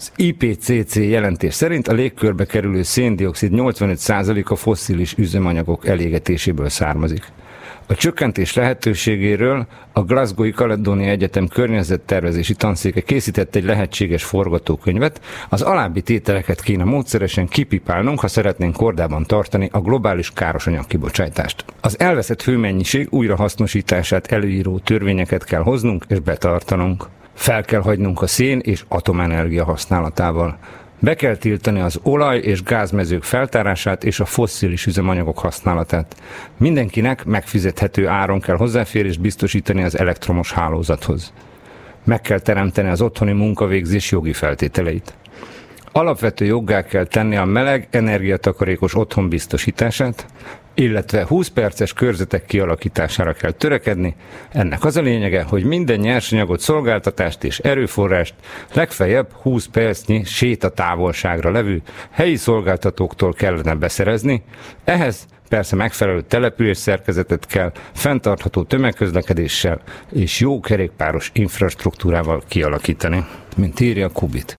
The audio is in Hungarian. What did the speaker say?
Az IPCC jelentés szerint a légkörbe kerülő szén-dioxid 85%-a fosszilis üzemanyagok elégetéséből származik. A csökkentés lehetőségéről a Glasgow-i Caledónia Egyetem környezettervezési tanszéke készített egy lehetséges forgatókönyvet. Az alábbi tételeket kéne módszeresen kipipálnunk, ha szeretnénk kordában tartani a globális károsanyag kibocsátást. Az elveszett hőmennyiség újrahasznosítását előíró törvényeket kell hoznunk és betartanunk. Fel kell hagynunk a szén és atomenergia használatával. Be kell tiltani az olaj- és gázmezők feltárását és a fosszilis üzemanyagok használatát. Mindenkinek megfizethető áron kell hozzáférést biztosítani az elektromos hálózathoz. Meg kell teremteni az otthoni munkavégzés jogi feltételeit. Alapvető joggá kell tenni a meleg, energiatakarékos otthon biztosítását, illetve 20 perces körzetek kialakítására kell törekedni. Ennek az a lényege, hogy minden nyersanyagot, szolgáltatást és erőforrást legfeljebb 20 percnyi sétatávolságra levő helyi szolgáltatóktól kellene beszerezni. Ehhez persze megfelelő település szerkezetet kell fenntartható tömegközlekedéssel és jó kerékpáros infrastruktúrával kialakítani, mint írja Kubit.